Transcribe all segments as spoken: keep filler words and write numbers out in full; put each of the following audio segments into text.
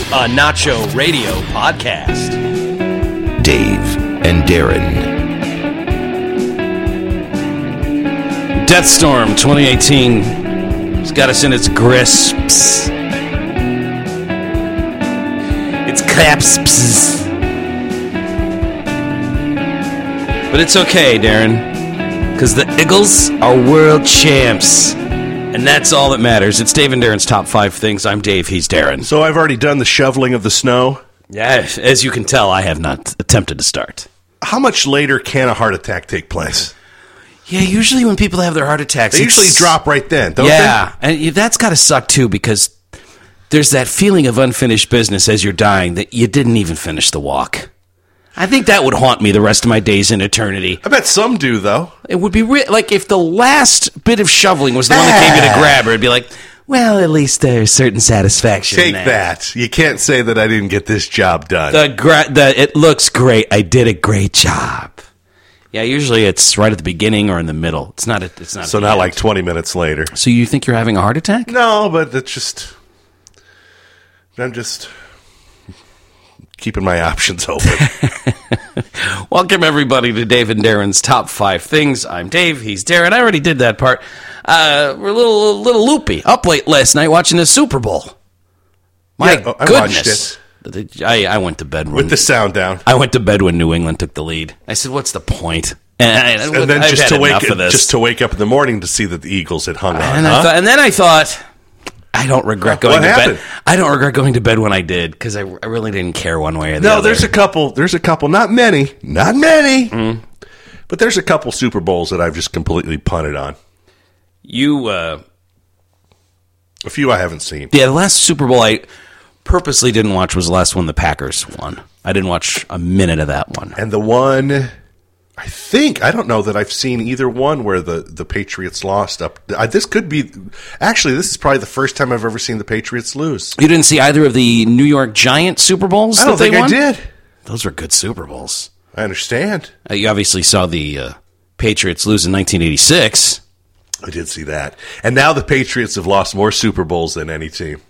a Nacho Radio podcast. Dave and Darren. Deathstorm twenty eighteen has got us in its crisps. Its clasps. But it's okay, Darren, because the Eagles are world champs. And that's all that matters. It's Dave and Darren's Top five Things. I'm Dave, he's Darren. So I've already done the shoveling of the snow. Yeah, as you can tell, I have not attempted to start. How much later can a heart attack take place? Yeah, usually when people have their heart attacks... They usually drop right then, don't yeah, they? Yeah, and that's got to suck, too, because there's that feeling of unfinished business as you're dying that you didn't even finish the walk. I think that would haunt me the rest of my days in eternity. I bet some do, though. It would be re- like if the last bit of shoveling was the one that came you to grab her. It'd be like, well, at least there's certain satisfaction. Take in that. that. You can't say that I didn't get this job done. The, gra- the It looks great. I did a great job. Yeah, usually it's right at the beginning or in the middle. It's not. A, it's not. So not end. Like twenty minutes later. So you think you're having a heart attack? No, but it's just. I'm just keeping my options open. Welcome, everybody, to Dave and Darren's Top five Things. I'm Dave. He's Darren. I already did that part. Uh, we're a little, a little loopy. Up late last night watching the Super Bowl. My yeah, I goodness. watched it. I, I went to bed. When, With the sound down. I went to bed when New England took the lead. I said, what's the point? And, I, and then I've just to, wake, this. just to wake up in the morning to see that the Eagles had hung on. And, huh? I thought, and then I thought... I don't regret going what to happened? bed. I don't regret going to bed when I did because I, I really didn't care one way or the no, other. No, there's a couple. There's a couple. Not many. Not many. Mm. But there's a couple Super Bowls that I've just completely punted on. You, uh, a few I haven't seen. Yeah, the last Super Bowl I purposely didn't watch was the last one the Packers won. I didn't watch a minute of that one. And the one. I think, I don't know that I've seen either one where the, the Patriots lost. Up. I, this could be, actually, this is probably the first time I've ever seen the Patriots lose. You didn't see either of the New York Giants Super Bowls I that don't they think won? I did. Those were good Super Bowls. I understand. Uh, you obviously saw the uh, Patriots lose in nineteen eighty-six. I did see that. And now the Patriots have lost more Super Bowls than any team.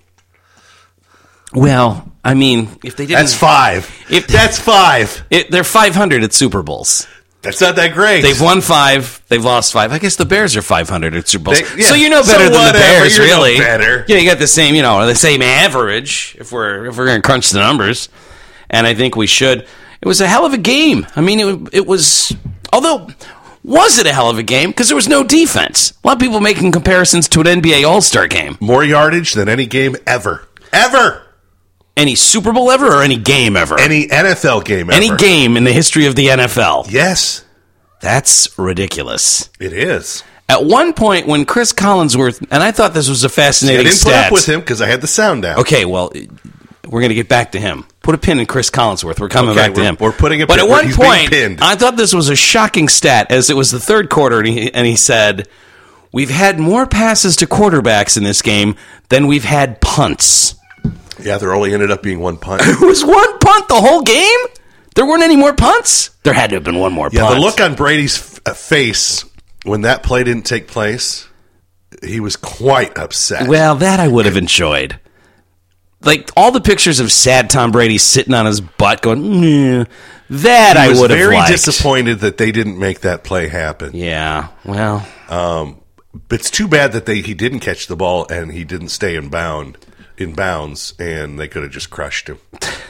Well, I mean, if they didn't... That's five. If, That's five. It, they're five hundred at Super Bowls. That's not that great. They've won five. They've lost five. I guess the Bears are five hundred at Super Bowls. They, yeah. So you know better so than whatever, the Bears, you're really. No better. Yeah, you got the same, you know, the same average if we're if we're going to crunch the numbers. And I think we should. It was a hell of a game. I mean, it, it was. Although, was it a hell of a game? Because there was no defense. A lot of people making comparisons to an N B A All-Star game. More yardage than any game ever. Ever. Any Super Bowl ever or any game ever? Any N F L game ever. Any game in the history of the N F L. Yes. That's ridiculous. It is. At one point, when Chris Collinsworth, and I thought this was a fascinating I didn't stat. put up with him because I had the sound down. Okay, well, we're going to get back to him. Put a pin in Chris Collinsworth. We're coming okay, back to him. We're putting a But pin. at one He's being point, pinned. I thought this was a shocking stat, as it was the third quarter, and he, and he said, we've had more passes to quarterbacks in this game than we've had punts. Yeah, there only ended up being one punt. It was one punt the whole game? There weren't any more punts? There had to have been one more yeah, punt. the look on Brady's f- face when that play didn't take place, he was quite upset. Well, that I would have enjoyed. Like, all the pictures of sad Tom Brady sitting on his butt going, mm, that he I was would have very liked. disappointed that they didn't make that play happen. Yeah, well. Um, it's too bad that they he didn't catch the ball and he didn't stay in bound in bounds, and they could have just crushed him.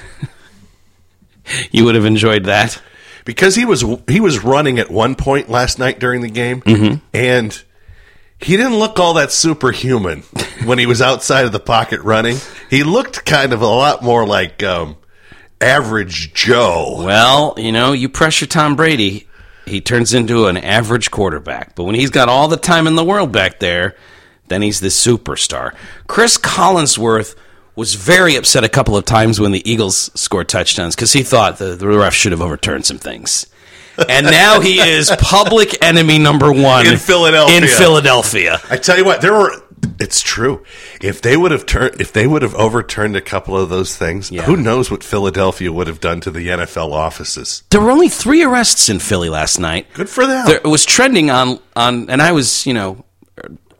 You would have enjoyed that? Because he was he was running at one point last night during the game, mm-hmm. and he didn't look all that superhuman when he was outside of the pocket running. He looked kind of a lot more like um, average Joe. Well, you know, you pressure Tom Brady, he turns into an average quarterback. But when he's got all the time in the world back there, then he's the superstar. Chris Collinsworth was very upset a couple of times when the Eagles scored touchdowns because he thought the, the ref should have overturned some things. And now he is public enemy number one in Philadelphia. In Philadelphia. I tell you what, there were. It's true. If they would have turned, if they would have overturned a couple of those things, yeah. Who knows what Philadelphia would have done to the N F L offices? There were only three arrests in Philly last night. Good for them. There, it was trending on on, and I was, you know.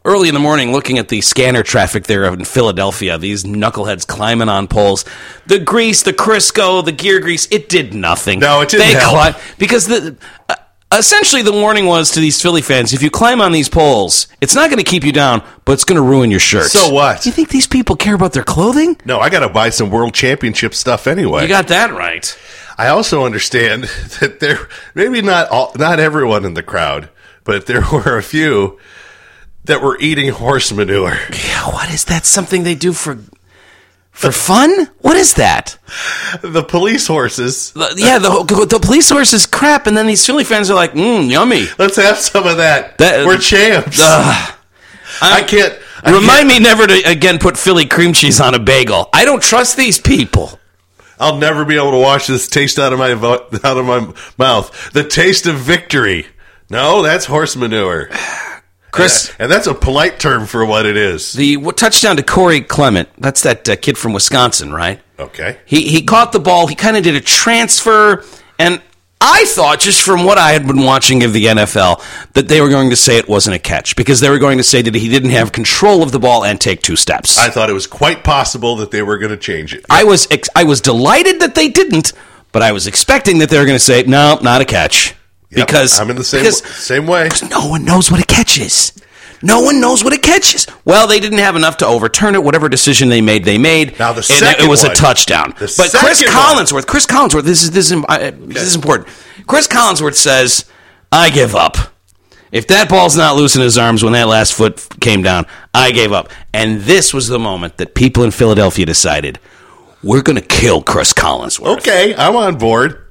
early in the morning looking at the scanner traffic there in Philadelphia, these knuckleheads climbing on poles. The grease, the Crisco, the gear grease, it did nothing. No, it didn't they help. Cli- because the... Uh, Essentially, the warning was to these Philly fans, if you climb on these poles, it's not going to keep you down, but it's going to ruin your shirt. So what? You think these people care about their clothing? No, I got to buy some World Championship stuff anyway. You got that right. I also understand that there, maybe not all, not everyone in the crowd, but there were a few that were eating horse manure. Yeah, what is that? Something they do for... For fun? What is that? The police horses. The, yeah, the, the police horse is crap, and then these Philly fans are like, mmm, yummy. Let's have some of that. that We're champs. Uh, I can't. I remind can't, me never to, again, put Philly cream cheese on a bagel. I don't trust these people. I'll never be able to wash this taste out of my vo- out of my mouth. The taste of victory. No, that's horse manure. Chris, and, and that's a polite term for what it is. The what, touchdown to Corey Clement. That's that uh, kid from Wisconsin, right? Okay. He he caught the ball. He kind of did a transfer, and I thought, just from what I had been watching of the N F L, that they were going to say it wasn't a catch because they were going to say that he didn't have control of the ball and take two steps. I thought it was quite possible that they were going to change it. I was ex- I was delighted that they didn't, but I was expecting that they were going to say, no, not a catch. Yep, Because I'm in the same because, same way. No one knows what a catch is. No one knows what a catch is. Well, they didn't have enough to overturn it. Whatever decision they made, they made. Now the and second it was one, a touchdown. The But Chris second Collinsworth, one. Chris Collinsworth, this is this is uh, this is important. Chris Collinsworth says, "I give up. If that ball's not loose in his arms when that last foot came down, I gave up." And this was the moment that people in Philadelphia decided, we're going to kill Chris Collinsworth. Okay, I'm on board.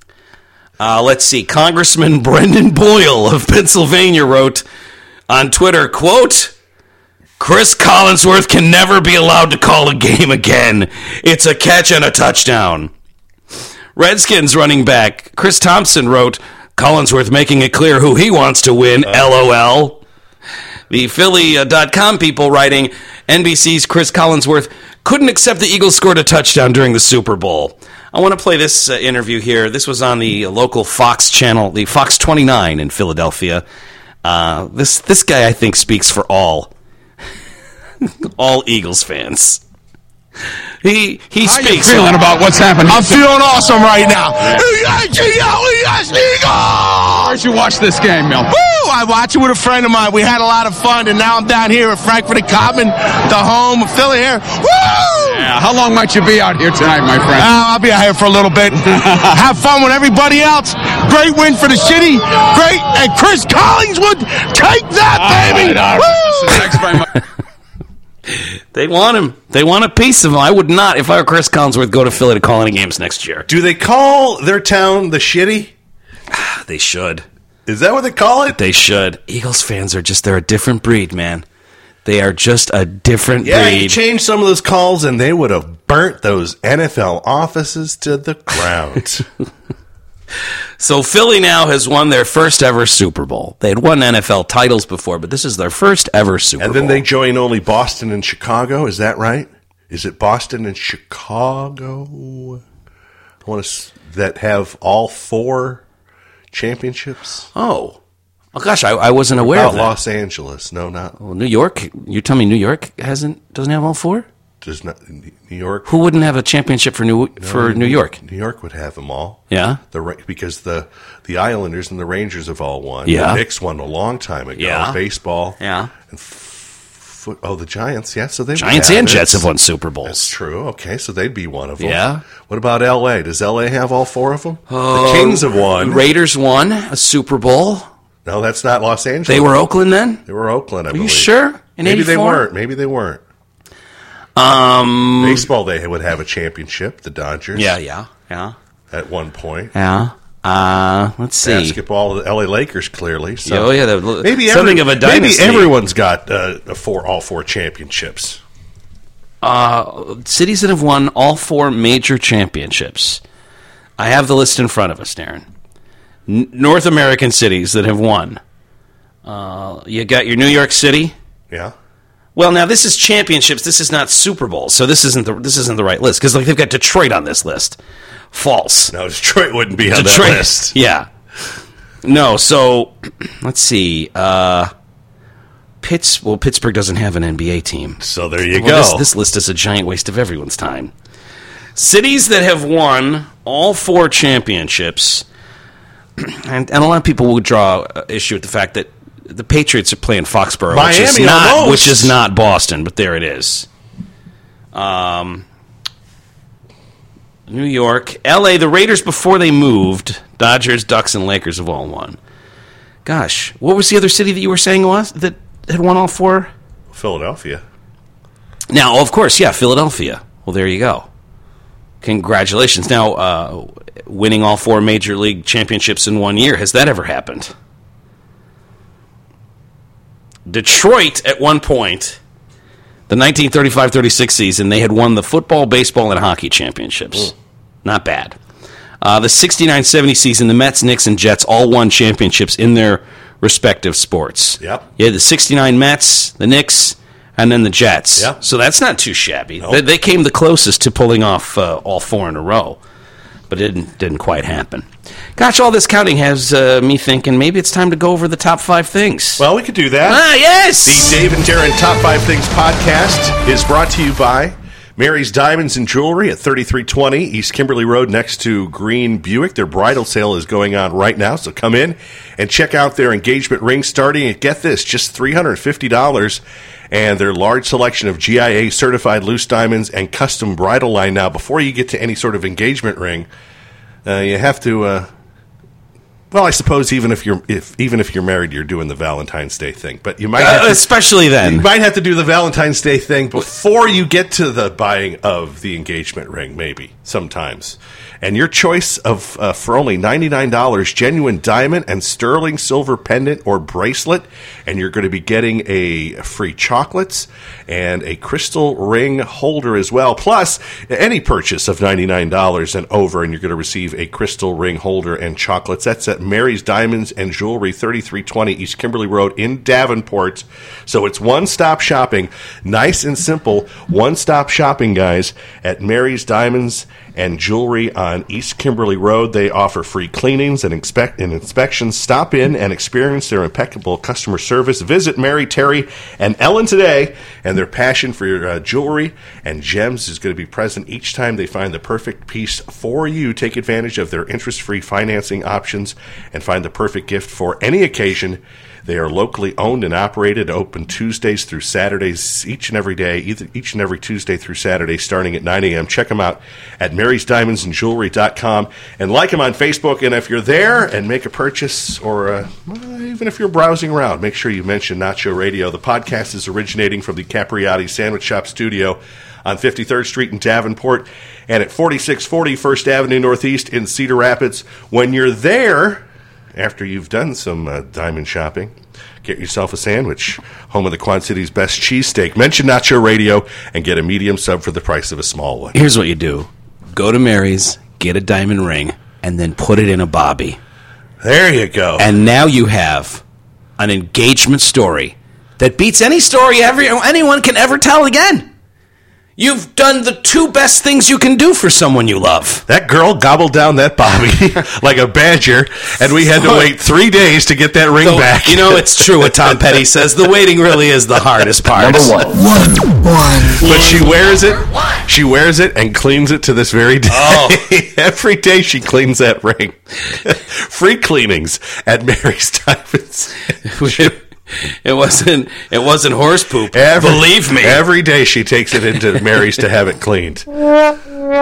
Uh, let's see. Congressman Brendan Boyle of Pennsylvania wrote on Twitter, quote, Chris Collinsworth can never be allowed to call a game again. It's a catch and a touchdown. Redskins running back Chris Thompson wrote, Collinsworth making it clear who he wants to win, uh, LOL. The Philly dot com people writing, N B C's Chris Collinsworth couldn't accept the Eagles scored a touchdown during the Super Bowl. I want to play this uh, interview here. This was on the local Fox channel, the Fox twenty-nine in Philadelphia. Uh, this this guy, I think, speaks for all all Eagles fans. He he How speaks. you feeling about what's happening? I'm feeling awesome right now. Yes, Eagles! Where'd you watch this game, Mel? Woo! I watched it with a friend of mine. We had a lot of fun, and now I'm down here at Frankfurt and Cobman, the home of Philly here. Woo! Yeah, how long might you be out here tonight, my friend? Uh, I'll be out here for a little bit. Have fun with everybody else. Great win for the city. Great. And Chris Collinsworth, take that, baby! All right, all right. Listen, thanks very much. They want him. They want a piece of him. I would not, if I were Chris Collinsworth, go to Philly to call any games next year. Do they call their town the Shitty? They should. Is that what they call it? They should. Eagles fans are just, they're a different breed, man. They are just a different Yeah, breed. you change some of those calls and they would have burnt those N F L offices to the ground. So Philly now has won their first ever Super Bowl. They had won N F L titles before, but this is their first ever Super Bowl. And then they join only Boston and Chicago. Is that right? Is it Boston and Chicago? I want to that have all four championships. Oh. Oh, gosh, I, I wasn't aware About of that. Los Angeles. No, not. Well, New York? You tell me New York hasn't doesn't have all four? Does not New York. Who wouldn't have a championship for New for New York? New York would have them all. Yeah? The Ra- because the the Islanders and the Rangers have all won. Yeah. The Knicks won a long time ago. Yeah. Baseball. Yeah. And foot, oh, the Giants. Yeah, so they Giants would have and it. Jets have won Super Bowls. That's true. Okay, so they'd be one of them. Yeah. What about L A? Does L A have all four of them? the Kings have won. Raiders won a Super Bowl. No, that's not Los Angeles. They were Oakland then? They were Oakland, I Are believe. you sure? In Maybe they eighty-four? weren't. Maybe they weren't. Um. Baseball, they would have a championship, the Dodgers. Yeah, yeah, yeah, At one point. yeah. Uh, let's see. Basketball, the L A Lakers, clearly. So Oh yeah, the, maybe something every, of a dynasty. Maybe everyone's got uh, four, all four championships. Uh, cities that have won all four major championships. I have the list in front of us, Darren. N- North American cities that have won. Uh, you got your New York City. Yeah. Well, now this is championships. This is not Super Bowl, so this isn't the this isn't the right list because like they've got Detroit on this list. False. No, Detroit wouldn't be on Detroit, that list. Yeah. No. So let's see. Uh, Pitts, well, Pittsburgh doesn't have an N B A team. So there you Well, go. This, this list is a giant waste of everyone's time. Cities that have won all four championships, and, and a lot of people will draw uh, issue with the fact that the Patriots are playing Foxborough, which is Miami not, almost. which is not Boston, but there it is. Um, New York, L A, the Raiders before they moved, Dodgers, Ducks, and Lakers have all won. Gosh, what was the other city that you were saying was that had won all four? Philadelphia. Now, of course, yeah, Philadelphia. Well, there you go. Congratulations. Now, uh, winning all four major league championships in one year, has that ever happened? Detroit, at one point, the nineteen thirty-five thirty-six season, they had won the football, baseball, and hockey championships. Mm. Not bad. Uh, the sixty-nine seventy season, the Mets, Knicks, and Jets all won championships in their respective sports. Yep. You had the sixty-nine Mets, the Knicks, and then the Jets. Yep. So that's not too shabby. Nope. They, they came the closest to pulling off uh, all four in a row, but it didn't, didn't quite happen. Gosh, all this counting has uh, me thinking maybe it's time to go over the top five things. Well, we could do that. Ah, yes! The Dave and Darren Top five Things podcast is brought to you by Mary's Diamonds and Jewelry at thirty-three twenty East Kimberly Road next to Green Buick. Their bridal sale is going on right now, so come in and check out their engagement ring starting at, get this, just three hundred fifty dollars, and their large selection of G I A certified loose diamonds and custom bridal line. Now, before you get to any sort of engagement ring, uh, you have to... Uh, Well, I suppose even if you're if even if you're married, you're doing the Valentine's Day thing. But you might have Uh, to, especially then. you might have to do the Valentine's Day thing before you get to the buying of the engagement ring. Maybe sometimes, and your choice of uh, for only ninety-nine dollars, genuine diamond and sterling silver pendant or bracelet, and you're going to be getting a free chocolates and a crystal ring holder as well. Plus, any purchase of ninety-nine dollars and over, and you're going to receive a crystal ring holder and chocolates. That's at Mary's Diamonds and Jewelry, thirty-three twenty East Kimberly Road in Davenport. So it's one-stop shopping, nice and simple. One-stop shopping, guys, at Mary's Diamonds and Jewelry on East Kimberly Road. They offer free cleanings and, inspect- and inspections. Stop in and experience their impeccable customer service. Visit Mary, Terry, and Ellen today, and their passion for your uh, jewelry and gems is going to be present each time they find the perfect piece for you. Take advantage of their interest-free financing options and find the perfect gift for any occasion. They are locally owned and operated, open Tuesdays through Saturdays, each and every day, either, each and every Tuesday through Saturday, starting at nine a.m. Check them out at marys diamonds and jewelry dot com and like them on Facebook. And if you're there and make a purchase, or uh, even if you're browsing around, make sure you mention Nacho Radio. The podcast is originating from the Capriati Sandwich Shop studio on fifty-third Street in Davenport and at forty-six forty First Avenue Northeast in Cedar Rapids. When you're there, after you've done some uh, diamond shopping, get yourself a sandwich. Home of the Quad City's best cheesesteak. Mention Nacho Radio and get a medium sub for the price of a small one. Here's what you do. Go to Mary's, get a diamond ring, and then put it in a bobby. There you go. And now you have an engagement story that beats any story every, anyone can ever tell again. You've done the two best things you can do for someone you love. That girl gobbled down that bobby like a badger, and we had to wait three days to get that ring So, back. you know, it's true what Tom Petty says. The waiting really is the hardest part. Number one. One, one. But she wears it. She wears it and cleans it to this very day. Oh. Every day she cleans that ring. Free cleanings at Mary's Diamonds. It wasn't. It wasn't horse poop. Every, Believe me. Every day she takes it into Mary's to have it cleaned. As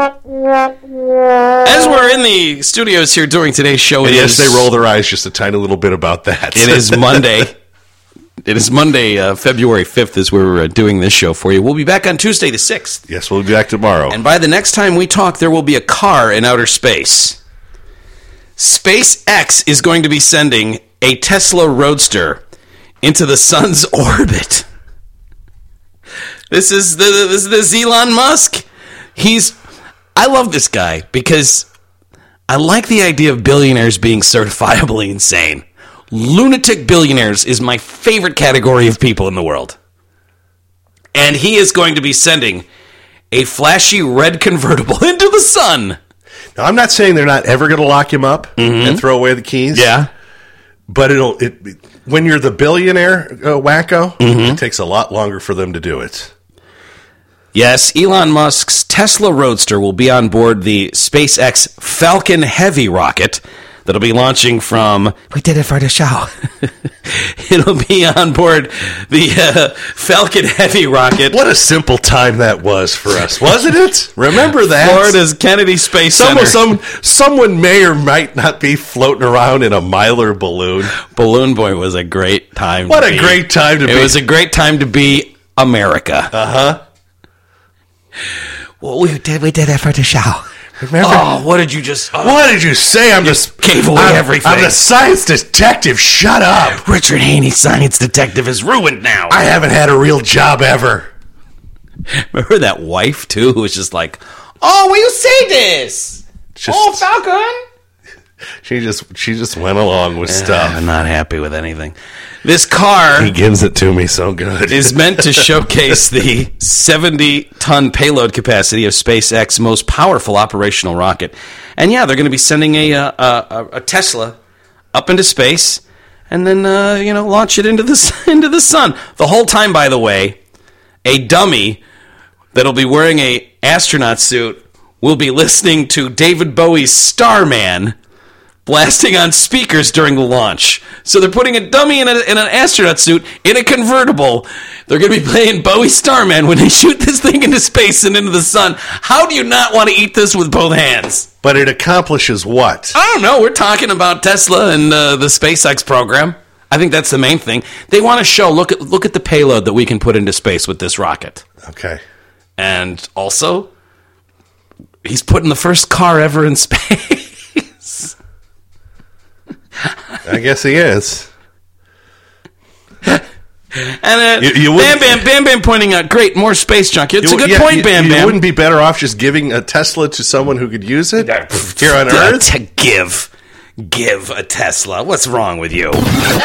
we're in the studios here during today's show, And it yes, is, they roll their eyes just a tiny little bit about that. It is Monday. It is Monday, uh, February fifth, as we're uh, doing this show for you. We'll be back on Tuesday the sixth. Yes, we'll be back tomorrow. And by the next time we talk, there will be a car in outer space. SpaceX is going to be sending a Tesla Roadster into the sun's orbit. This is the this is this Elon Musk. He's I love this guy because I like the idea of billionaires being certifiably insane. Lunatic billionaires is my favorite category of people in the world. And he is going to be sending a flashy red convertible into the sun. Now, I'm not saying they're not ever going to lock him up Mm-hmm. and throw away the keys. Yeah. But it'll it when you're the billionaire uh, wacko, mm-hmm. it takes a lot longer for them to do it. Yes, Elon Musk's Tesla Roadster will be on board the SpaceX Falcon Heavy rocket that'll be launching from... We did it for the show. It'll be on board the uh, Falcon Heavy rocket. What a simple time that was for us, wasn't it? Remember that? Florida's Kennedy Space Someone, Center. some, someone may or might not be floating around in a Mylar balloon. Balloon Boy was a great time What to a be. great time to it be. It was a great time to be America. Uh-huh. Well, we did, we did it for the show. Remember? Oh, what did you just... Oh. What did you say? I'm just... Gave away I'm, everything. I'm the science detective. Shut up. Richard Haney, science detective, is ruined now. I haven't had a real job ever. Remember that wife, too, who was just like, oh, will you say this? Just, oh, Falcon. She just she just went along with Uh, stuff. I'm not happy with anything. This car He gives it to me so good. is meant to showcase the seventy-ton payload capacity of SpaceX's most powerful operational rocket. And yeah, they're going to be sending a, uh, a, a Tesla up into space and then uh, you know launch it into the into the sun. The whole time, by the way, a dummy that'll be wearing a astronaut suit will be listening to David Bowie's Starman blasting on speakers during the launch. So they're putting a dummy in, a, in an astronaut suit in a convertible. They're going to be playing Bowie Starman when they shoot this thing into space and into the sun. How do you not want to eat this with both hands? But it accomplishes what? I don't know. We're talking about Tesla and uh, the SpaceX program. I think that's the main thing. They want to show, look at look at the payload that we can put into space with this rocket. Okay. And also, he's putting the first car ever in space. I guess he is. And uh, You- you Bam wouldn't- Bam, Bam Bam pointing out, great, more space junk. It's You- a good yeah, point, you, Bam you Bam. wouldn't be better off just giving a Tesla to someone who could use it here on Uh, Earth? To give, give a Tesla. What's wrong with you?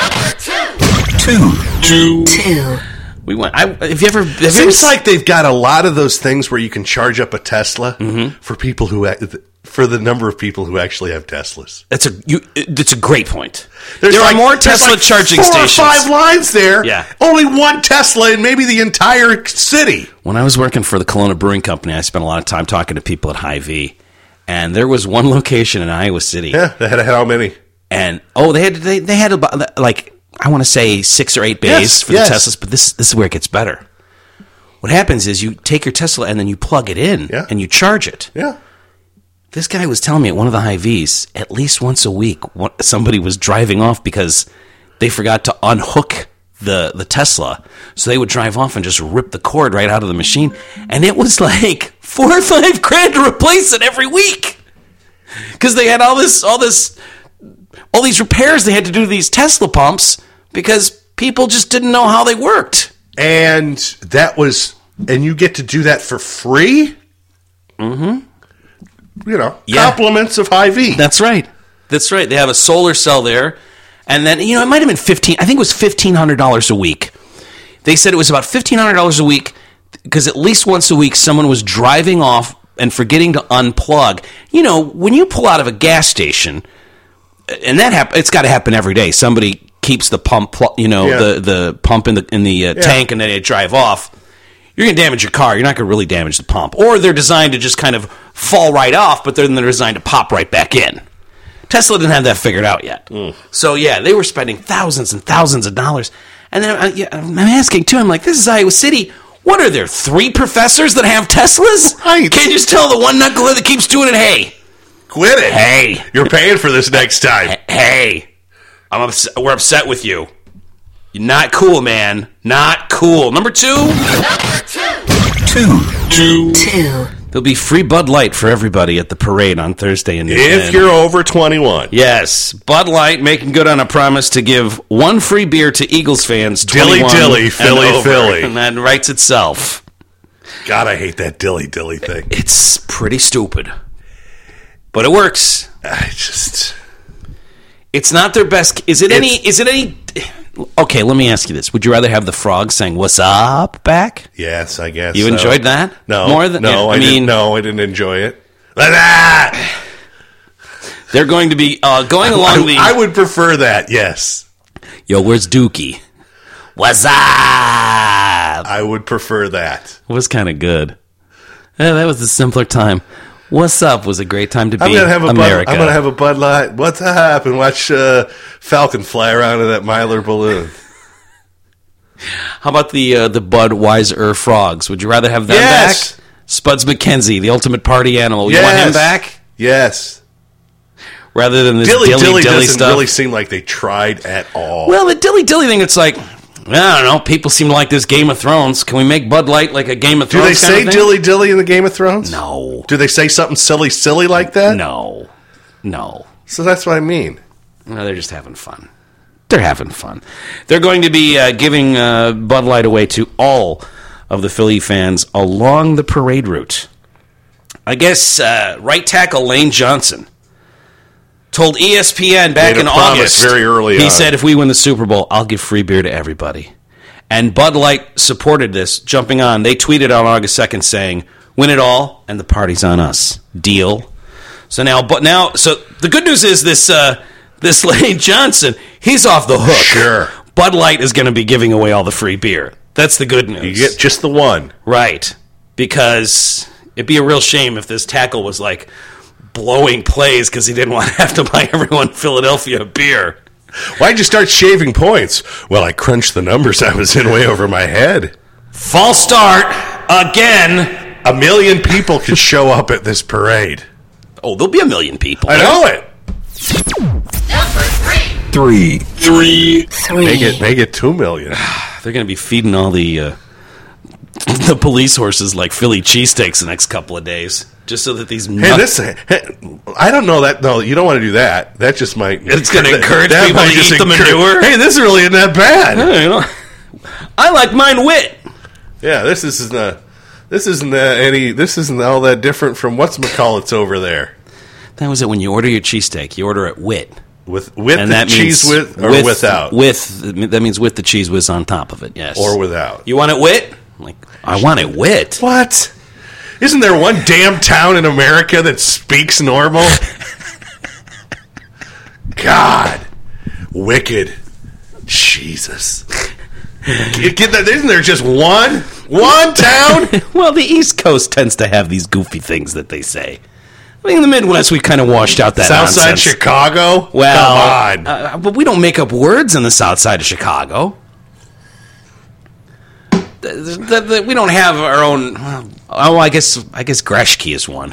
Two. Two. Two. We went. I, have you ever? Have you ever Seems s- like they've got a lot of those things where you can charge up a Tesla Mm-hmm. for people who ac- for the number of people who actually have Teslas. That's a. You. That's a great point. There's there like- are more there's Tesla like charging four stations. Or five lines there. Yeah. Only one Tesla in maybe the entire city. When I was working for the Kelowna Brewing Company, I spent a lot of time talking to people at Hy-Vee, and there was one location in Iowa City. Yeah, they had how many? And oh, they had they they had about like I want to say six or eight bays Yes, for yes. the Teslas, but this this is where it gets better. What happens is you take your Tesla and then you plug it in Yeah. and you charge it. Yeah. This guy was telling me at one of the Hy-Vees, at least once a week, one- somebody was driving off because they forgot to unhook the the Tesla. So they would drive off and just rip the cord right out of the machine, and it was like four or five grand to replace it every week because they had all this all this. all these repairs they had to do to these Tesla pumps because people just didn't know how they worked. And that was, and you get to do that for free? Mm-hmm. You know, Yeah. compliments of Hy-Vee. That's right. That's right. They have a solar cell there. And then, you know, it might have been fifteen, I think it was fifteen hundred dollars a week. They said it was about fifteen hundred dollars a week because at least once a week someone was driving off and forgetting to unplug. You know, when you pull out of a gas station, and that happen, it's got to happen every day. Somebody keeps the pump, pl- you know, Yeah. the, the pump in the in the uh, tank, and then they drive off. You're going to damage your car. You're not going to really damage the pump. Or they're designed to just kind of fall right off, but then they're designed to pop right back in. Tesla didn't have that figured out yet. So, yeah, they were spending thousands and thousands of dollars. And then uh, yeah, I'm asking, too, I'm like, this is Iowa City. What are there, three professors that have Teslas? Right. Can't you just tell the one knucklehead that keeps doing it, hey, Quit it. hey, You're paying for this next time. hey, I'm upset, we're upset with you. You're not cool, man. Not cool. Number two. Two. Two. Two. There'll be free Bud Light for everybody at the parade on Thursday. In If you're over twenty-one. Yes, Bud Light making good on a promise to give one free beer to Eagles fans. Dilly twenty-one dilly, and Philly, over. Philly. And that writes itself. God, I hate that dilly dilly thing. It's pretty stupid, but it works. I just... It's not their best. Is it any? It's- Is it any? Okay, let me ask you this: would you rather have the frog saying "What's up" back? Yes, I guess You so. enjoyed that? No. More than no, I, I didn't, mean, no, I didn't enjoy it. Ah! they're going to be uh, going along the. I, I would prefer that, yes. Yo, where's Dookie? What's up? I would prefer that. It was kind of good. Yeah, that was a simpler time. What's up was a great time to be I'm gonna have a America. Bud, I'm gonna have a Bud Light. What's up? And watch uh, Falcon fly around in that Mylar balloon. How about the uh, the Budweiser frogs? Would you rather have them Yes. back? Spuds McKenzie, the ultimate party animal. You Yes. want him back? Yes. Rather than this Dilly dilly Dilly dilly doesn't stuff? really seem like they tried at all. Well, the dilly dilly thing, it's like, I don't know, people seem to like this Game of Thrones. Can we make Bud Light like a Game of Do Thrones they kind say of thing? Dilly Dilly in the Game of Thrones? No. Do they say something silly, silly like that? No. No. So that's what I mean. No, they're just having fun. They're having fun. They're going to be uh, giving uh, Bud Light away to all of the Philly fans along the parade route. I guess uh, right tackle Lane Johnson told E S P N back Made a in promise August, very early he on. said, if we win the Super Bowl, I'll give free beer to everybody. And Bud Light supported this, jumping on. They tweeted on August second saying, win it all, and the party's on us. Deal. So now, but now, so the good news is this uh, this Lane Johnson, he's off the hook. Sure. Bud Light is going to be giving away all the free beer. That's the good news. You get just the one. Right. Because it'd be a real shame if this tackle was like blowing plays because he didn't want to have to buy everyone in Philadelphia a beer. Why'd you start shaving points? Well, I crunched the numbers. I was in way over my head. False start again. A million people could show up at this parade. Oh, there'll be a million people. I know it. Three. Three. Make it, make it two million. They're going to be feeding all the uh, the police horses like Philly cheesesteaks the next couple of days, just so that these. Hey, nut- this. Hey, I don't know that. No, you don't want to do that. That just might. It's gonna encourage that people might to just eat the manure? Hey, this really isn't that bad. You know, I like mine wit. Yeah, this isn't. Uh, this isn't uh, any. This isn't all that different from what's McCall. Over there. That was it. When you order your cheesesteak, you order it wit. With with And the that cheese means with or with, without With that means with the cheese whiz on top of it. Yes, or without. You want it wit? I'm like, I want it wit. What? Isn't there one damn town in America that speaks normal? God, wicked, Jesus. Get, get that? Isn't there just one one town? Well, the East Coast tends to have these goofy things that they say. I mean, in the Midwest, we kind of washed out that Southside nonsense. Chicago. Well, come on. uh, but we don't make up words in the South Side of Chicago. The, the, the, we don't have our own. Well, oh, I guess I guess Greshke is one.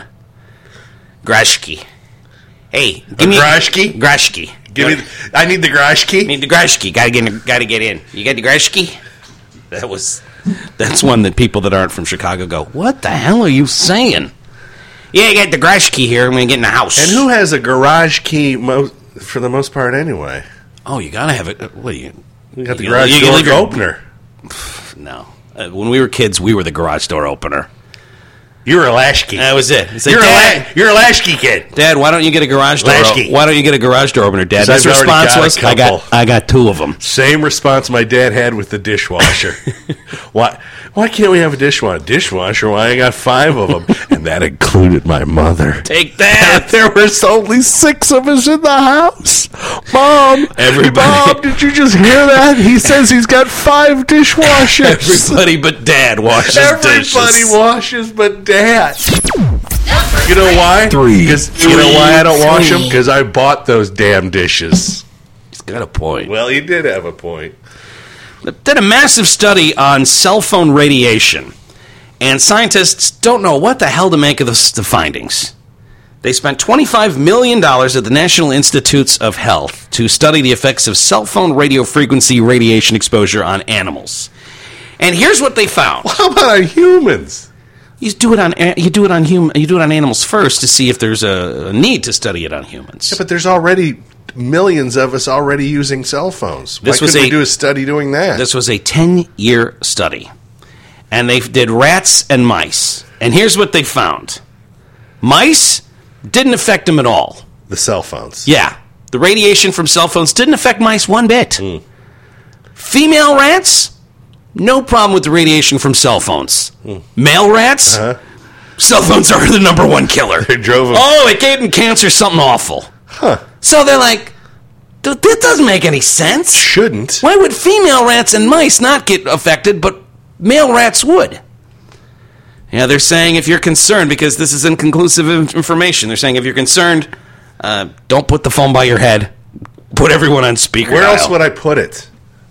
Greshke. Hey, give me Greshke? Greshke. Give me. The, I need the garage key. Need the Greshke. Gotta get. Gotta get in. You got the Greshke? That was. That's one that people that aren't from Chicago go. What the hell are you saying? Yeah, you got the Greshke here. I'm gonna get in the house. And who has a garage key mo- for the most part anyway? Oh, you gotta have it. What do you? You got the You- garage you can door leave your- opener. No. Uh, when we were kids, we were the garage door opener. You're a latchkey. That was it. It's like, You're a Dad, la- you're a latchkey kid. Dad, why don't you get a garage door? Latchkey. Why don't you get a garage door opener, Dad? 'Cause His I've already response got a was, "I got, couple." I got two of them." Same response my dad had with the dishwasher. why? Why can't we have a dishwasher? Dishwasher? Why I got five of them, and that included my mother. Take that. There was only six of us in the house. Mom, Everybody- Mom, did you just hear that? He says he's got five dishwashers. Everybody but Dad washes Everybody dishes. washes, but Dad. You know why? Three. Because you know why I don't wash them? Three. Because I bought those damn dishes. He's got a point. Well, he did have a point. Did a massive study on cell phone radiation, and scientists don't know what the hell to make of the, the findings. They spent twenty-five million dollars at the National Institutes of Health to study the effects of cell phone radio frequency radiation exposure on animals. And here's what they found. How about our humans? You do it on you do it on hum, you do it on animals first to see if there's a, a need to study it on humans. Yeah, but there's already millions of us already using cell phones. Why This was couldn't we a- do a study doing that? This was a ten-year study, and they did rats and mice. And here's what they found: mice didn't affect them at all. the cell phones. Yeah, the radiation from cell phones didn't affect mice one bit. Mm. Female rats, no problem with the radiation from cell phones. Mm. Male rats, Uh-huh. cell phones are the number one killer. They drove 'em- Oh, it gave them cancer, something awful. Huh. So they're like, That doesn't make any sense. Shouldn't. Why would female rats and mice not get affected, but male rats would? Yeah, they're saying if you're concerned, because this is inconclusive information, they're saying if you're concerned, uh, don't put the phone by your head. Put everyone on speaker. Where dial. else would I put it?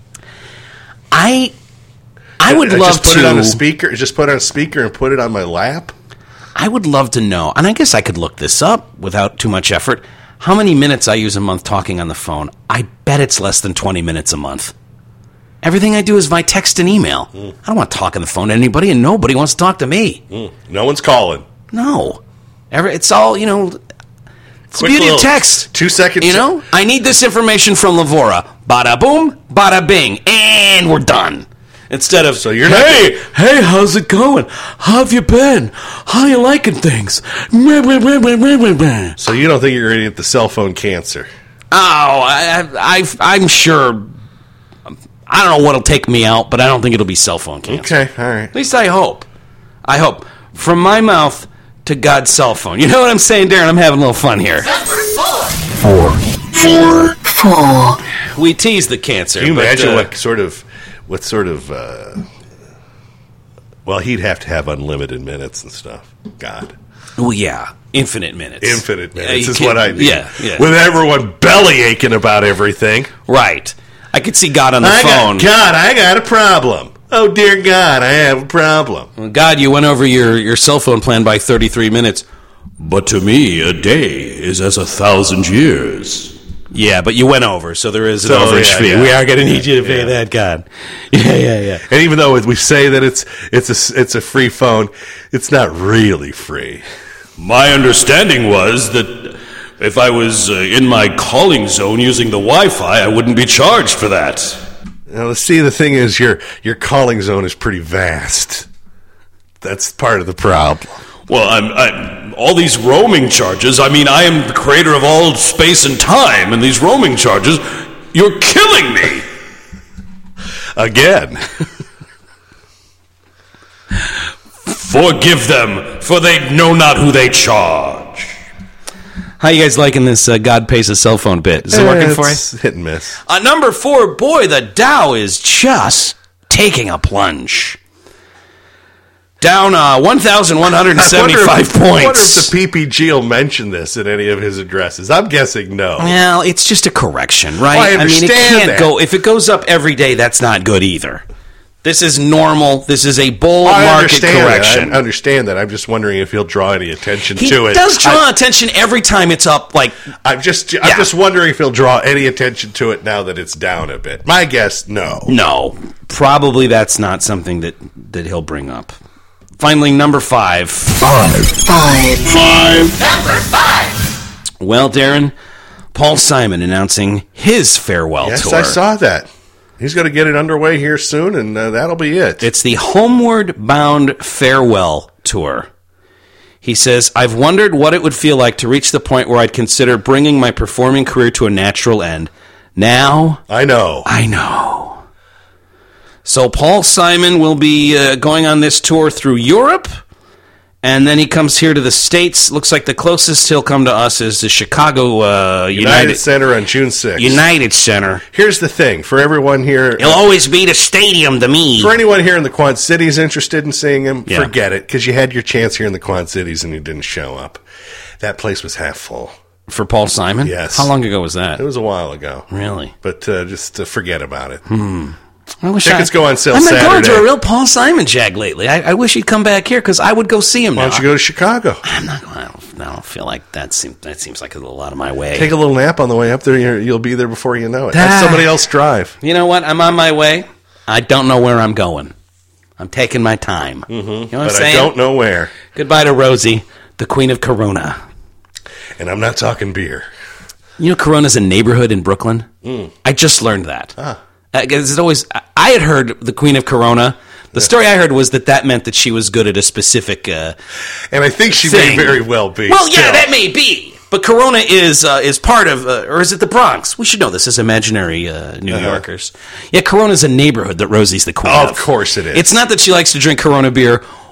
I I would I love just put to it on a speaker. Just put it on a speaker and put it on my lap. I would love to know, and I guess I could look this up without too much effort, how many minutes I use a month talking on the phone. I bet it's less than twenty minutes a month. Everything I do is via text and email. Mm. I don't want to talk on the phone to anybody, and nobody wants to talk to me. Mm. No one's calling. No. Every, it's all, you know, it's the Quick beauty of little text. Two seconds. You know, I need this information from Lavora. Bada boom, bada bing, and we're done. Instead of, so you're hey, not hey, how's it going? How have you been? How you liking things? So you don't think you're going to get the cell phone cancer? Oh, I, I, I'm sure. I don't know what'll take me out, but I don't think it'll be cell phone cancer. Okay, all right. At least I hope. I hope. From my mouth to God's cell phone. You know what I'm saying, Darren? I'm having a little fun here. Four. Four. Four. We tease the cancer. Can you but, imagine uh, what sort of, what sort of, uh, well, he'd have to have unlimited minutes and stuff. God. Well, yeah. Infinite minutes. Infinite minutes Yeah, is can- what I need. Yeah, yeah. With everyone belly aching about everything. Right. I could see God on the I phone. got, God, I got a problem. Oh, dear God, I have a problem. God, you went over your, your cell phone plan by thirty-three minutes. But to me, a day is as a thousand years. Yeah, but you went over, so there is an So, overage yeah, fee. yeah. We are going to need you to pay Yeah. that, God. Yeah, yeah, yeah. And even though we say that it's it's a, it's a free phone, it's not really free. My understanding was that if I was uh, in my calling zone using the Wi-Fi, I wouldn't be charged for that. Now, see, the thing is, your your calling zone is pretty vast. That's part of the problem. Well, I'm, I'm all these roaming charges. I mean, I am the creator of all space and time, and these roaming charges, you're killing me. Again. Forgive them, for they know not who they charge. How you guys liking this uh, God pays a cell phone bit? Is it working for you? It's hit and miss. Uh, number four, boy, the Dow is just taking a plunge. Down uh, one thousand one hundred seventy-five I wonder if, points. I wonder if the P P G will mention this in any of his addresses. I'm guessing no. Well, it's just a correction, right? Well, I mean, it understand can't that. go. If it goes up every day, that's not good either. This is normal. This is a bull I market understand correction. that. I understand that. I'm just wondering if he'll draw any attention he to it. does draw I, attention every time it's up. Like, I'm just Yeah. I'm just wondering if he'll draw any attention to it now that it's down a bit. My guess, no. no, probably that's not something that that he'll bring up. Finally, number five. Five. Five. Five. Number five. Well, Darren, Paul Simon announcing his farewell Yes, tour. I saw that. He's going to get it underway here soon, and uh, that'll be it. It's the Homeward Bound Farewell Tour. He says, I've wondered what it would feel like to reach the point where I'd consider bringing my performing career to a natural end. Now, I know. I know. So Paul Simon will be uh, going on this tour through Europe, and then he comes here to the States. Looks like the closest he'll come to us is the Chicago uh, United, United, Center on June sixth. United Center. Here's the thing. For everyone here... It'll always be the stadium to me. For anyone here in the Quad Cities interested in seeing him, Yeah. forget it, because you had your chance here in the Quad Cities and you didn't show up. That place was half full. For Paul Simon? Yes. How long ago was that? It was a while ago. Really? But uh, just uh, forget about it. I wish Tickets I, go on sale I've been going Saturday. to a real Paul Simon jag lately. I, I wish he'd come back here because I would go see him Why now. don't you go to Chicago? I'm not going. I don't, I don't feel like that seems that seems like a little out of my way. Take a little nap on the way up there. You're, you'll be there before you know it. Ah. Have somebody else drive. You know what? I'm on my way. I don't know where I'm going. I'm taking my time. Mm-hmm. You know what I'm But I saying? don't know where. Goodbye to Rosie, the queen of Corona. And I'm not talking beer. You know, Corona's a neighborhood in Brooklyn. Mm. I just learned that. Ah. Uh, 'cause it's always. I- I had heard the queen of Corona. The story I heard was that that meant that she was good at a specific. Uh, And I think she thing. may very well be. Well, yeah, still. that may be. But Corona is uh, is part of, uh, or is it the Bronx? We should know this as imaginary uh, New Uh-huh. Yorkers. Yeah, Corona's a neighborhood that Rosie's the queen of. Of course it is. It's not that she likes to drink Corona beer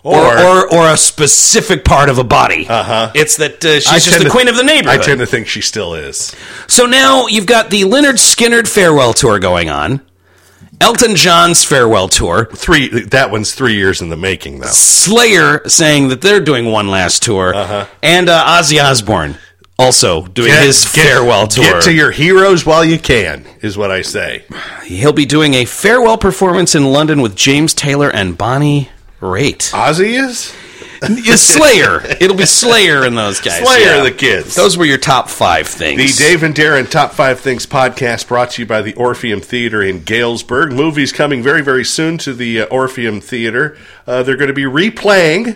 Or, Or- or or a specific part of a body. Uh-huh. It's that uh, I she's just tend the to- queen of the neighborhood. I tend to think she still is. So now you've got the Lynyrd Skynyrd farewell tour going on. Elton John's farewell tour. Three. That one's three years in the making, though. Slayer saying that they're doing one last tour. Uh-huh. And uh, Ozzy Osbourne also doing Get- his get- farewell tour. Get to your heroes while you can, is what I say. He'll be doing a farewell performance in London with James Taylor and Bonnie Raitt. Ozzy is? Yeah, Slayer. It'll be Slayer and those guys. Slayer, yeah. the kids. Those were your top five things. The Dave and Darren Top five Things podcast brought to you by the Orpheum Theater in Galesburg. Movies coming very, very soon to the uh, Orpheum Theater. Uh, they're going to be replaying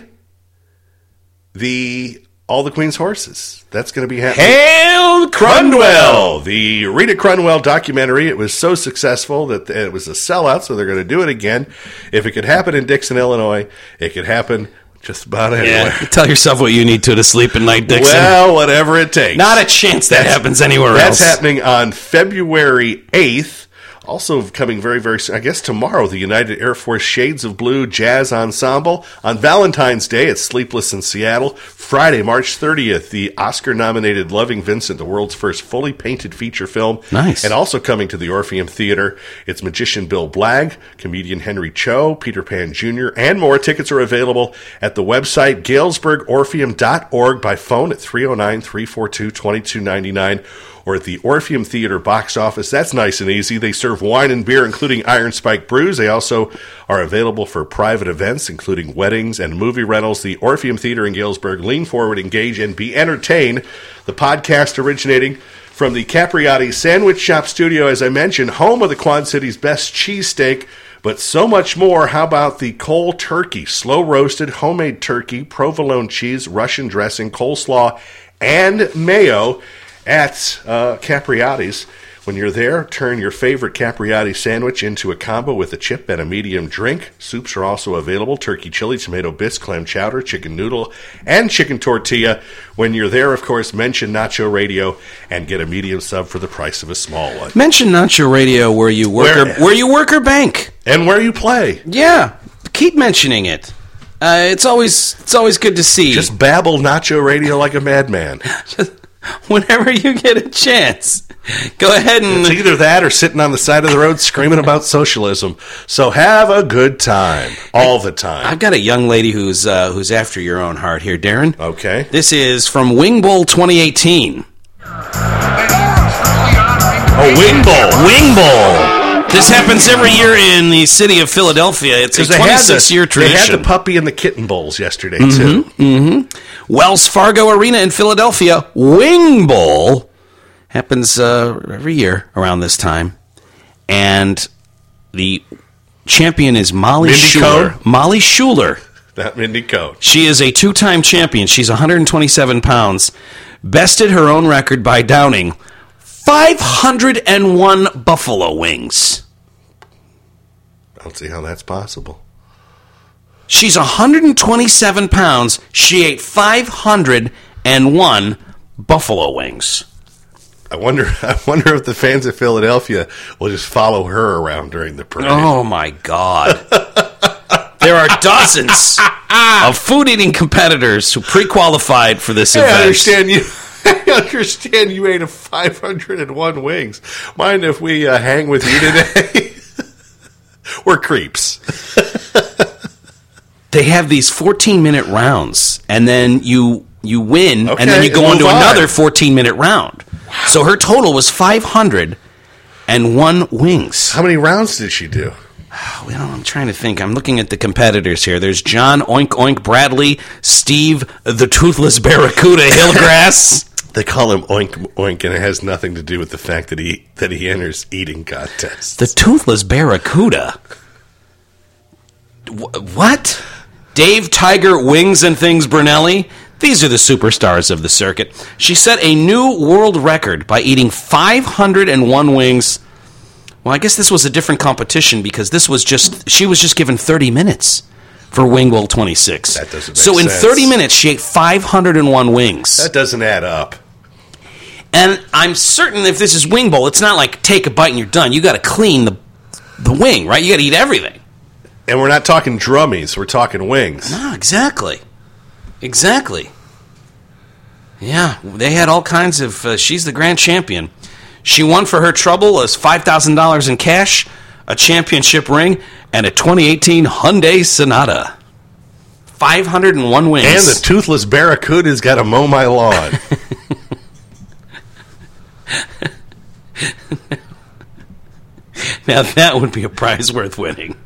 the All the Queen's Horses. That's going to be happening. Hail Crunwell, the Rita Crunwell documentary. It was so successful that it was a sellout, so they're going to do it again. If it could happen in Dixon, Illinois, it could happen just about anywhere. Yeah, tell yourself what you need to to sleep at night, Dixon. Well, whatever it takes. Not a chance that That's- happens anywhere That's else. happening on February eighth. Also coming very, very soon, I guess tomorrow, the United Air Force Shades of Blue Jazz Ensemble. On Valentine's Day, it's Sleepless in Seattle. Friday, March thirtieth, the Oscar-nominated Loving Vincent, the world's first fully painted feature film. Nice. And also coming to the Orpheum Theater, it's magician Bill Blagg, comedian Henry Cho, Peter Pan Junior, and more. Tickets are available at the website galesburg orpheum dot org by phone at three oh nine, three four two, two two nine nine. Or at the Orpheum Theater box office. That's nice and easy. They serve wine and beer, including Iron Spike brews. They also are available for private events, including weddings and movie rentals. The Orpheum Theater in Galesburg. Lean forward, engage, and be entertained. The podcast originating from the Capriati Sandwich Shop studio, as I mentioned, home of the Quad City's best cheesesteak, but so much more. How about the Cole Turkey? Slow-roasted, homemade turkey, provolone cheese, Russian dressing, coleslaw, and mayo at uh, Capriati's. When you're there, turn your favorite Capriati sandwich into a combo with a chip and a medium drink. Soups are also available: turkey chili, tomato bits, clam chowder, chicken noodle, and chicken tortilla. When you're there, of course, mention Nacho Radio and get a medium sub for the price of a small one. Mention Nacho Radio where you work Where- or, where you work or bank. And where you play. Yeah, keep mentioning it. Uh, it's always it's always good to see. Just babble Nacho Radio like a madman. Whenever you get a chance, go ahead and It's either that or sitting on the side of the road screaming about socialism. So have a good time. All the time. I've got a young lady who's uh, who's after your own heart here, Darren. Okay. This is from Wing Bowl twenty eighteen. Oh, Wing Bowl. Wing Bowl. This happens every year in the city of Philadelphia. It's a Because they had the- twenty-six year They tradition. had the puppy and the kitten bowls yesterday, too. Wells Fargo Arena in Philadelphia, Wing Bowl, happens uh, every year around this time. And the champion is Molly Mindy Schuler. Cohn? Molly Schuler. That Mindy Cohn. She is a two-time champion. She's one hundred twenty-seven pounds. Bested her own record by downing five hundred one buffalo wings. I don't see how that's possible. She's one hundred twenty-seven pounds. She ate five hundred one buffalo wings. I wonder I wonder if the fans of Philadelphia will just follow her around during the parade. Oh, my God. There are dozens of food-eating competitors who pre-qualified for this Hey, event. I understand you. I understand you ate a five hundred one wings. Mind if we uh, hang with you today? We're creeps. They have these fourteen-minute rounds, and then you you win, Okay, and then you go move on to on. another fourteen-minute round. So her total was five hundred one wings. How many rounds did she do? Well, I'm trying to think. I'm looking at the competitors here. There's John Oink Oink Bradley, Steve the Toothless Barracuda Hillgrass. They call him Oink Oink, and it has nothing to do with the fact that he that he enters eating contests. The Toothless Barracuda. Wh- what? Dave Tiger Wings and Things Brunelli. These are the superstars of the circuit. She set a new world record by eating five hundred one wings. Well, I guess this was a different competition because this was just she was just given thirty minutes for Wing Bowl twenty-six. That doesn't make so in sense. thirty minutes, she ate five hundred one wings. That doesn't add up. And I'm certain if this is Wing Bowl, it's not like take a bite and you're done. You got to clean the the wing, right? You got to eat everything. And we're not talking drummies. We're talking wings. No, exactly. Exactly. Yeah, they had all kinds of... Uh, she's the grand champion. She won for her trouble as five thousand dollars in cash, a championship ring, and a twenty eighteen Hyundai Sonata. five hundred one wins. And the toothless barracuda's got to mow my lawn. Now that would be a prize worth winning.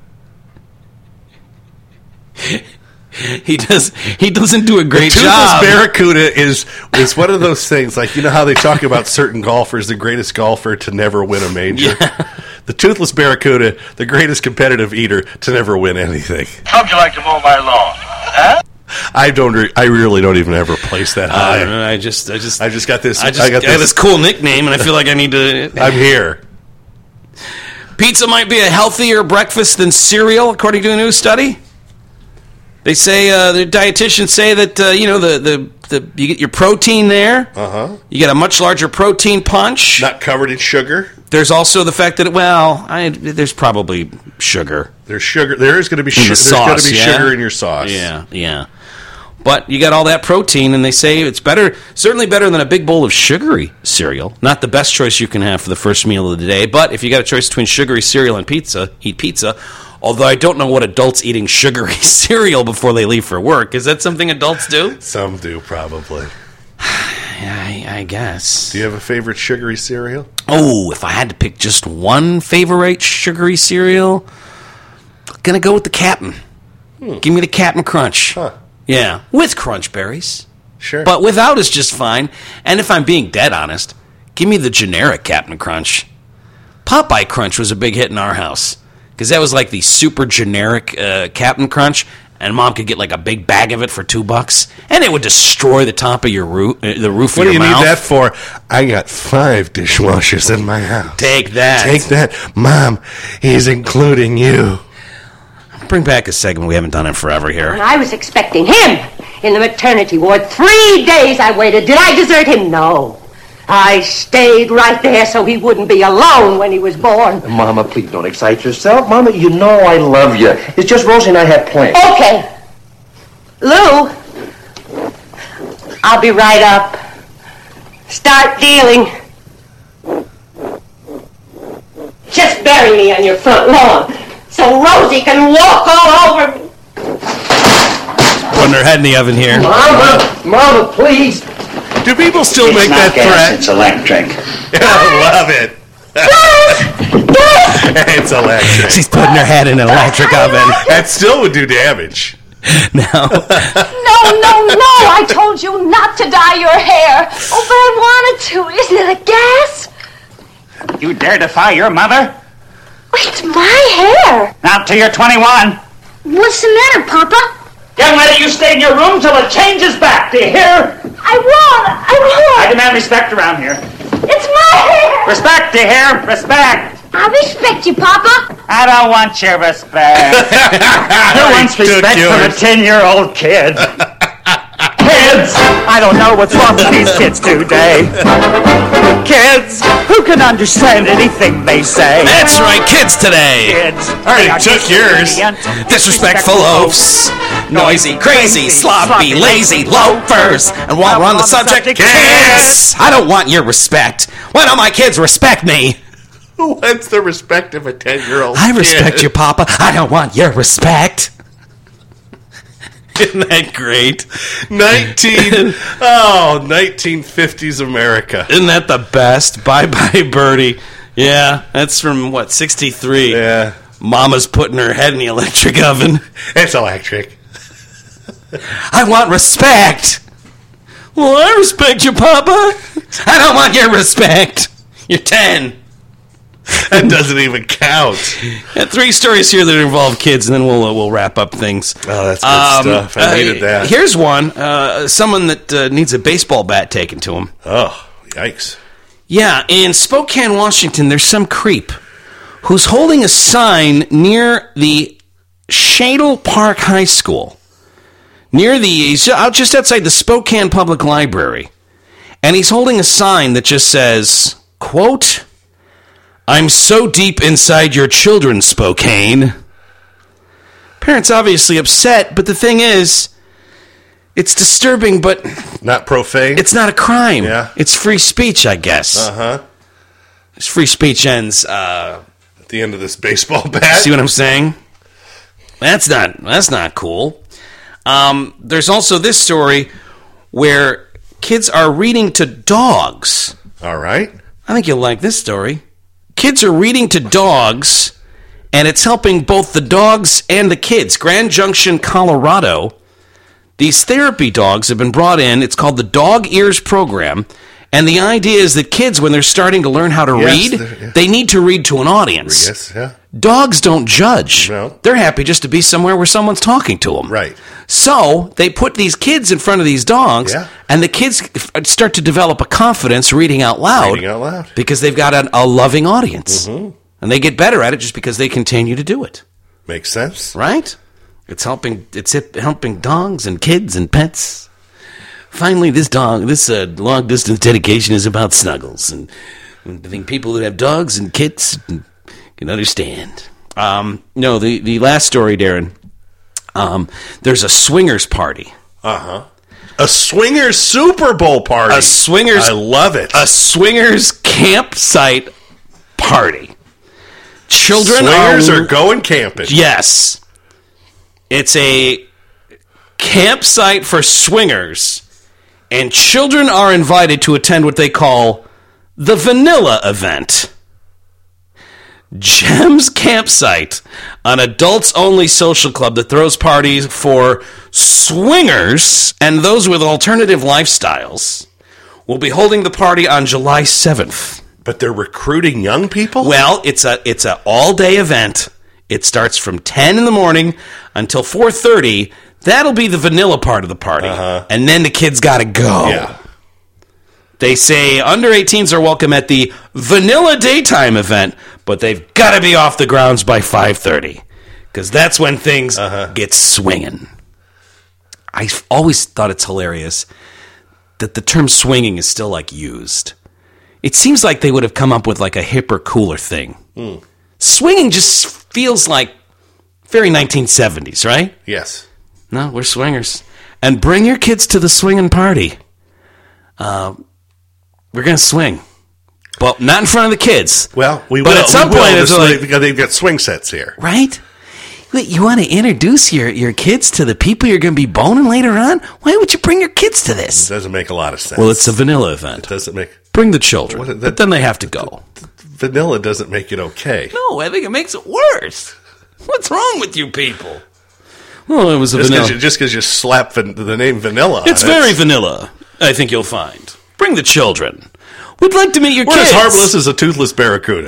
He does. He doesn't do a great the toothless job. barracuda is is one of those things. Like, you know how they talk about certain golfers, the greatest golfer to never win a major. Yeah. The toothless barracuda, the greatest competitive eater to never win anything. How'd you like to mow my lawn? Huh? I don't. Re- I really don't even ever place that high. I don't know. I just. I just. I just got this. I just I got I have this. this cool nickname, and I feel like I need to. I'm here. Pizza might be a healthier breakfast than cereal, according to a new study. They say uh, the dietitians say that uh, you know the, the, the you get your protein there. Uh huh. You get a much larger protein punch. Not covered in sugar. There's also the fact that well, I, there's probably sugar. There's sugar. There is going to be In sugar. the There's going sauce, to be yeah? sugar in your sauce. Yeah, yeah. But you got all that protein, and they say it's better, certainly better than a big bowl of sugary cereal. Not the best choice you can have for the first meal of the day, but if you got a choice between sugary cereal and pizza, eat pizza. Although I don't know what adults eating sugary cereal before they leave for work. Is that something adults do? Some do, probably. I, I guess. Do you have a favorite sugary cereal? Oh, if I had to pick just one favorite sugary cereal, I'm gonna go with the Captain. Hmm. Give me the Captain Crunch. Huh. Yeah, with Crunch Berries. Sure. But without is just fine. And if I'm being dead honest, give me the generic Captain Crunch. Popeye Crunch was a big hit in our house. Because that was like the super generic uh, Captain Crunch. And Mom could get like a big bag of it for two bucks. And it would destroy the top of your roof, uh, the roof What of do your you mouth. need that for? I got five dishwashers in my house. Take that. Take that. Mom, he's including you. Bring back a segment we haven't done in forever here. I was expecting him in the maternity ward. Three days I waited. Did I desert him? No. I stayed right there so he wouldn't be alone when he was born. Mama, please don't excite yourself. Mama, you know I love you. It's just Rosie and I have plans. Okay. Lou, I'll be right up. Start dealing. Just bury me on your front lawn so Rosie can walk all over me. Putting her head in the oven here. Mama, Mama, please. Do people still It's make not that gas, threat? It's electric. I love it. It's electric. She's putting her head in an electric oven. That still would do damage. Now, No, no, no! I told you not to dye your hair. Oh, but I wanted to. Isn't it a gas? You dare defy your mother? It's my hair. Not till you're twenty-one. What's the matter, Papa? Young lady, you stay in your room till it changes back. Do you hear? I won't. I won't. I demand respect around here. It's my hair. Respect, do you hear? Respect. I respect you, Papa. I don't want your respect. Who wants took respect from a yours. ten-year-old kid? Kids! I don't know what's wrong with these kids today. Kids who can understand anything they say. that's right, kids today. Kids. Already they are took yours. disobedient, Disrespectful oafs, noisy, crazy, sloppy, lazy loafers. And while we're on the subject, kids, I don't want your respect. Why don't my kids respect me? What's the respect of a ten-year-old I respect kid? you, Papa. I don't want your respect. Isn't that great? nineteen oh, nineteen fifties America. Isn't that the best? Bye bye, Birdie. Yeah, that's from what, sixty-three. Yeah. Mama's putting her head in the electric oven. It's electric. I want respect. Well, I respect you, Papa. I don't want your respect. You're ten. That doesn't even count. Got three stories here that involve kids, and then we'll uh, we'll wrap up things. Oh, that's good Um, stuff. I uh, needed that. Here's one. Uh, someone that uh, needs a baseball bat taken to him. Oh, yikes. Yeah, in Spokane, Washington, there's some creep who's holding a sign near the Shadle Park High School. Near the, he's out just outside the Spokane Public Library. And he's holding a sign that just says, quote, "I'm so deep inside your children, Spokane." Parents obviously upset, but the thing is, it's disturbing, but not profane. It's not a crime. Yeah. It's free speech, I guess. Uh-huh. This free speech ends uh, at the end of this baseball bat. See what I'm saying? That's not that's not cool. Um, there's also this story where kids are reading to dogs. All right. I think you'll like this story. Kids are reading to dogs, and it's helping both the dogs and the kids. Grand Junction, Colorado. These therapy dogs have been brought in. It's called the Dog Ears Program. And the idea is that kids, when they're starting to learn how to yes, read, yeah. they need to read to an audience. Yes, yeah. Dogs don't judge. No. They're happy just to be somewhere where someone's talking to them. Right. So they put these kids in front of these dogs, yeah. and the kids start to develop a confidence reading out loud. Reading out loud. Because they've got an, a loving audience. Mm-hmm. And they get better at it just because they continue to do it. Makes sense. Right? It's helping It's helping dogs and kids and pets. Finally, this dog, this uh, long-distance dedication is about snuggles. And I think people that have dogs and kits can understand. Um, no, the, the last story, Darren, um, there's a swingers party. Uh-huh. A swingers Super Bowl party. A swingers... I love it. A swingers campsite party. Children swingers are... are going camping. Yes. It's a campsite for swingers, and children are invited to attend what they call the Vanilla Event. Gems Campsite, an adults-only social club that throws parties for swingers and those with alternative lifestyles, will be holding the party on July seventh. But they're recruiting young people? Well, it's a it's an all-day event. It starts from ten in the morning until four thirty. That'll be the vanilla part of the party. Uh-huh. And then the kids got to go. Yeah. They say under eighteens are welcome at the Vanilla Daytime event, but they've got to be off the grounds by five thirty, because that's when things uh-huh. get swinging. I've always thought it's hilarious that the term swinging is still, like, used. It seems like they would have come up with, like, a hipper, cooler thing. Mm. Swinging just feels like very nineteen seventies, right? Yes. No, we're swingers. And bring your kids to the swinging party. Uh, we're going to swing. Well, not in front of the kids. Well, we but will. at some we will. point, it's like, because they've got swing sets here. Right? Wait, you want to introduce your, your kids to the people you're going to be boning later on? Why would you bring your kids to this? It doesn't make a lot of sense. Well, it's a vanilla event. It doesn't make... Bring the children. What, that, but then they have to go. Vanilla doesn't make it okay. No, I think it makes it worse. What's wrong with you people? Well, it was a just vanilla. Cause you, just because you slap van, the name vanilla on It's it. very vanilla, I think you'll find. Bring the children. We'd like to meet your We're kids. as harmless as a toothless barracuda.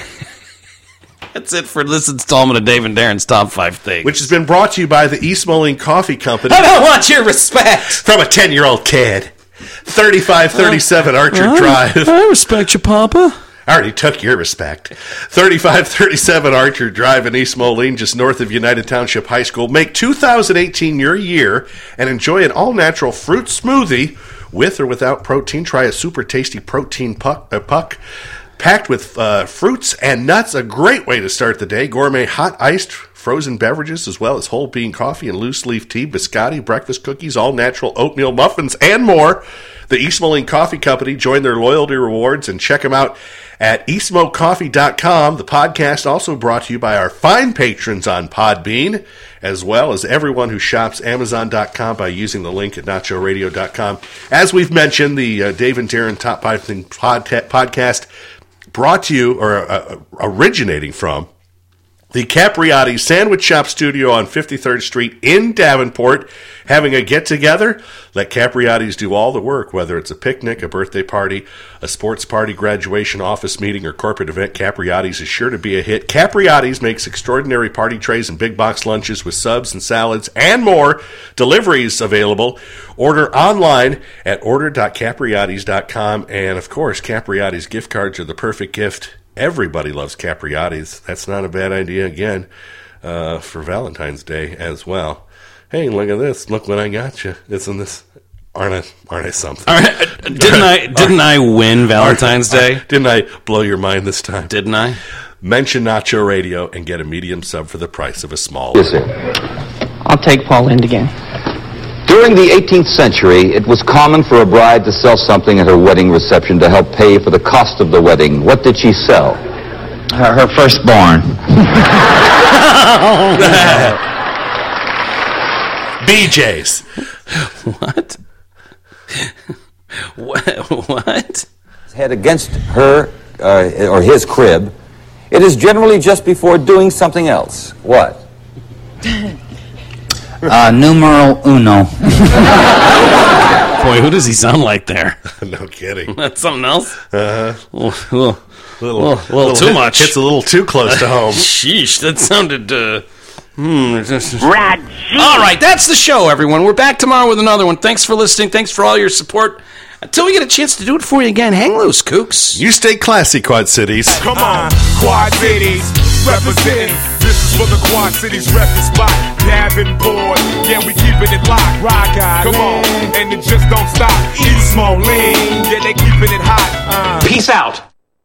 That's it for this installment of Dave and Darren's Top five Things. Which has been brought to you by the East Moline Coffee Company. I don't want your respect. From a ten-year-old kid. thirty-five thirty-seven uh, Archer I, Drive. I respect you, Papa. I already took your respect. thirty-five thirty-seven Archer Drive in East Moline, just north of United Township High School. Make two thousand eighteen your year and enjoy an all-natural fruit smoothie with or without protein. Try a super tasty protein puck, uh, puck packed with uh, fruits and nuts. A great way to start the day. Gourmet hot iced frozen beverages, as well as whole bean coffee and loose leaf tea, biscotti, breakfast cookies, all-natural oatmeal muffins, and more. The East Moline Coffee Company. Join their loyalty rewards and check them out at east mo coffee dot com. The podcast also brought to you by our fine patrons on Podbean, as well as everyone who shops amazon dot com by using the link at nacho radio dot com. As we've mentioned, the uh, Dave and Darren Top five Things podcast brought to you, or uh, originating from, the Capriati Sandwich Shop Studio on fifty-third Street in Davenport, having a get-together. Let Capriati's do all the work, whether it's a picnic, a birthday party, a sports party, graduation, office meeting, or corporate event. Capriati's is sure to be a hit. Capriati's makes extraordinary party trays and big box lunches with subs and salads and more. Deliveries available. Order online at order dot capriatis dot com. And, of course, Capriati's gift cards are the perfect gift. Everybody loves Capriati's. That's not a bad idea, again, uh, for Valentine's Day as well. Hey, look at this. Look what I got you. Isn't this... Aren't I, aren't I something? All right. Didn't I Didn't I win Valentine's Day? Didn't I blow your mind this time? Didn't I? mention Nacho Radio and get a medium sub for the price of a small. Yes, sir. I'll take Paul Lind again. During the eighteenth century, it was common for a bride to sell something at her wedding reception to help pay for the cost of the wedding. What did she sell? Her, her firstborn. B J's. What? What? What? Head against her uh, or his crib. It is generally just before doing something else. What? Uh, numero uno. Boy, who does he sound like there? No kidding. That's something else? Uh-huh. A little, little, Little, little, little too hit- much. It's a little too close to home. Sheesh, that sounded, uh... Hmm. All right, that's the show, everyone. We're back tomorrow with another one. Thanks for listening. Thanks for all your support. Until we get a chance to do it for you again, hang loose, kooks. You stay classy, Quad Cities. Come on, Quad Cities, representing. This is for the Quad Cities repping spot. Davenport, yeah, we keeping it locked. Rock out, come on, and it just don't stop. East Moline, yeah, they keeping it hot. Uh. Peace out.